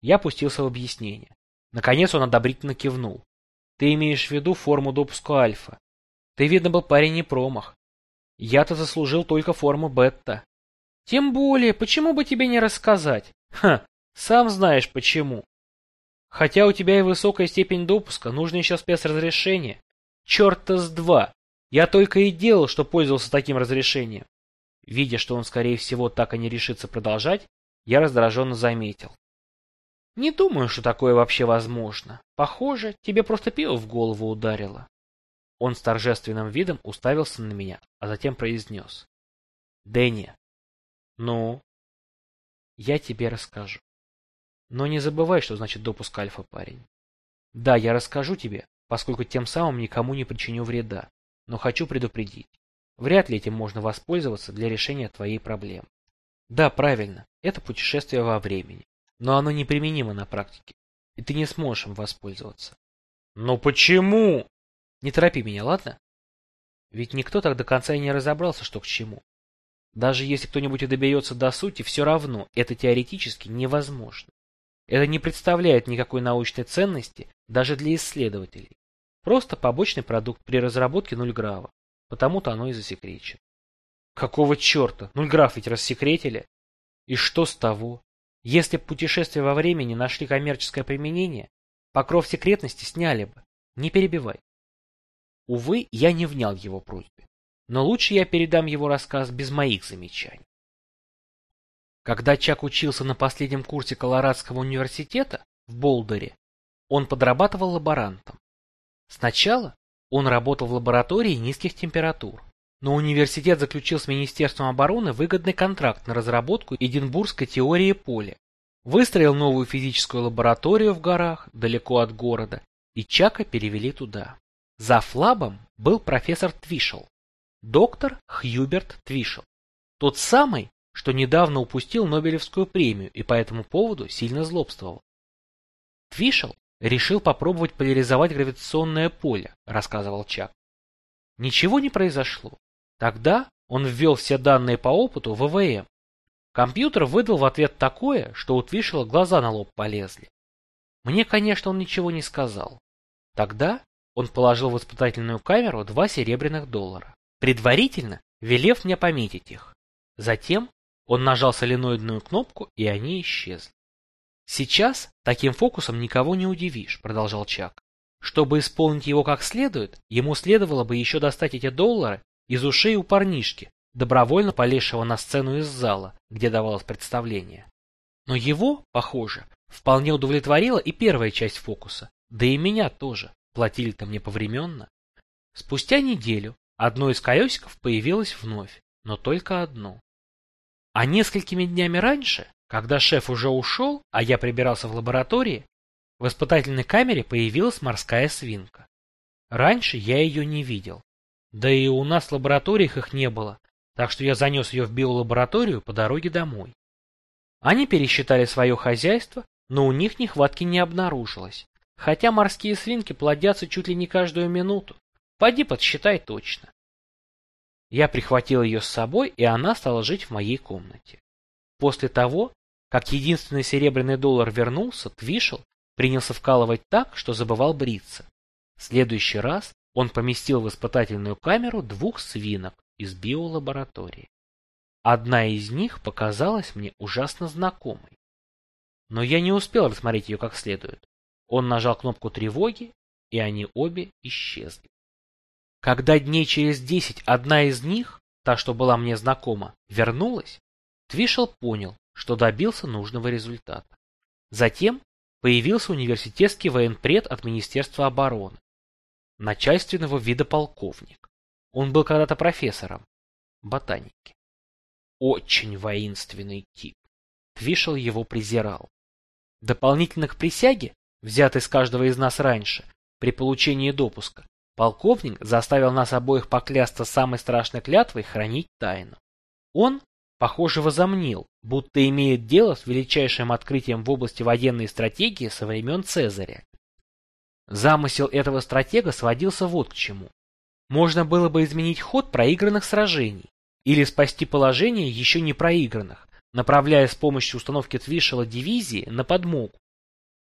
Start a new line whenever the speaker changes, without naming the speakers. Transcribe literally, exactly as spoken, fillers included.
Я пустился в объяснение. Наконец он одобрительно кивнул. Ты имеешь в виду форму допуска альфа. Ты, видно, был парень не промах. Я-то заслужил только форму бета. Тем более, почему бы тебе не рассказать? Ха, сам знаешь почему. Хотя у тебя и высокая степень допуска, нужно еще спецразрешение. Черта с два. Я только и делал, что пользовался таким разрешением. Видя, что он, скорее всего, так и не решится продолжать, я раздраженно заметил. Не думаю, что такое вообще возможно. Похоже, тебе просто пиво в голову ударило. Он с торжественным видом уставился на меня, а затем произнес. Дэнни. Ну? Я тебе расскажу. Но не забывай, что значит допуск альфа, парень. Да, я расскажу тебе, поскольку тем самым никому не причиню вреда. Но хочу предупредить. Вряд ли этим можно воспользоваться для решения твоей проблемы. Да, правильно, это путешествие во времени. Но оно неприменимо на практике. И ты не сможешь им воспользоваться. Но почему? Не торопи меня, ладно? Ведь никто так до конца и не разобрался, что к чему. Даже если кто-нибудь и доберется до сути, все равно это теоретически невозможно. Это не представляет никакой научной ценности даже для исследователей. Просто побочный продукт при разработке нульграва. Потому-то оно и засекречено. Какого черта? Нульграф ведь рассекретили. И что с того? Если б путешествия во времени нашли коммерческое применение, покров секретности сняли бы. Не перебивай. Увы, я не внял его просьбе. Но лучше я передам его рассказ без моих замечаний. Когда Чак учился на последнем курсе Колорадского университета в Болдере, он подрабатывал лаборантом. Сначала он работал в лаборатории низких температур, но университет заключил с Министерством обороны выгодный контракт на разработку Эдинбургской теории поля, выстроил новую физическую лабораторию в горах, далеко от города, и Чака перевели туда. Завлабом был профессор Твишел, доктор Хьюберт Твишел, тот самый, что недавно упустил Нобелевскую премию и по этому поводу сильно злобствовал. Твишел решил попробовать поляризовать гравитационное поле, рассказывал Чак. Ничего не произошло. Тогда он ввел все данные по опыту в ВВМ. Компьютер выдал в ответ такое, что у Твишела глаза на лоб полезли. Мне, конечно, он ничего не сказал. Тогда он положил в испытательную камеру два серебряных доллара, предварительно велев мне пометить их. Затем он нажал соленоидную кнопку, и они исчезли. Сейчас таким фокусом никого не удивишь, продолжал Чак. Чтобы исполнить его как следует, ему следовало бы еще достать эти доллары из ушей у парнишки, добровольно полезшего на сцену из зала, где давалось представление. Но его, похоже, вполне удовлетворила и первая часть фокуса, да и меня тоже, платили-то мне повременно. Спустя неделю одно из колесиков появилось вновь, но только одно. А несколькими днями раньше, когда шеф уже ушел, а я прибирался в лаборатории, в испытательной камере появилась морская свинка. Раньше я ее не видел. Да и у нас в лабораториях их не было, так что я занес ее в биолабораторию по дороге домой. Они пересчитали свое хозяйство, но у них нехватки не обнаружилось, хотя морские свинки плодятся чуть ли не каждую минуту. Поди подсчитай точно. Я прихватил ее с собой, и она стала жить в моей комнате. После того, как единственный серебряный доллар вернулся, Твишел принялся вкалывать так, что забывал бриться. В следующий раз он поместил в испытательную камеру двух свинок из биолаборатории. Одна из них показалась мне ужасно знакомой. Но я не успел рассмотреть ее как следует. Он нажал кнопку тревоги, и они обе исчезли. Когда дней через десять одна из них, та, что была мне знакома, вернулась, Твишел понял, что добился нужного результата. Затем появился университетский военпред от Министерства обороны, начальственного вида полковник. Он был когда-то профессором ботаники. Очень воинственный тип. Твишел его презирал. Дополнительно к присяге, взятой с каждого из нас раньше, при получении допуска, полковник заставил нас обоих поклясться самой страшной клятвой хранить тайну. Он, похоже, возомнил, будто имеет дело с величайшим открытием в области военной стратегии со времен Цезаря. Замысел этого стратега сводился вот к чему. Можно было бы изменить ход проигранных сражений или спасти положение еще не проигранных, направляя с помощью установки Твишела дивизии на подмогу.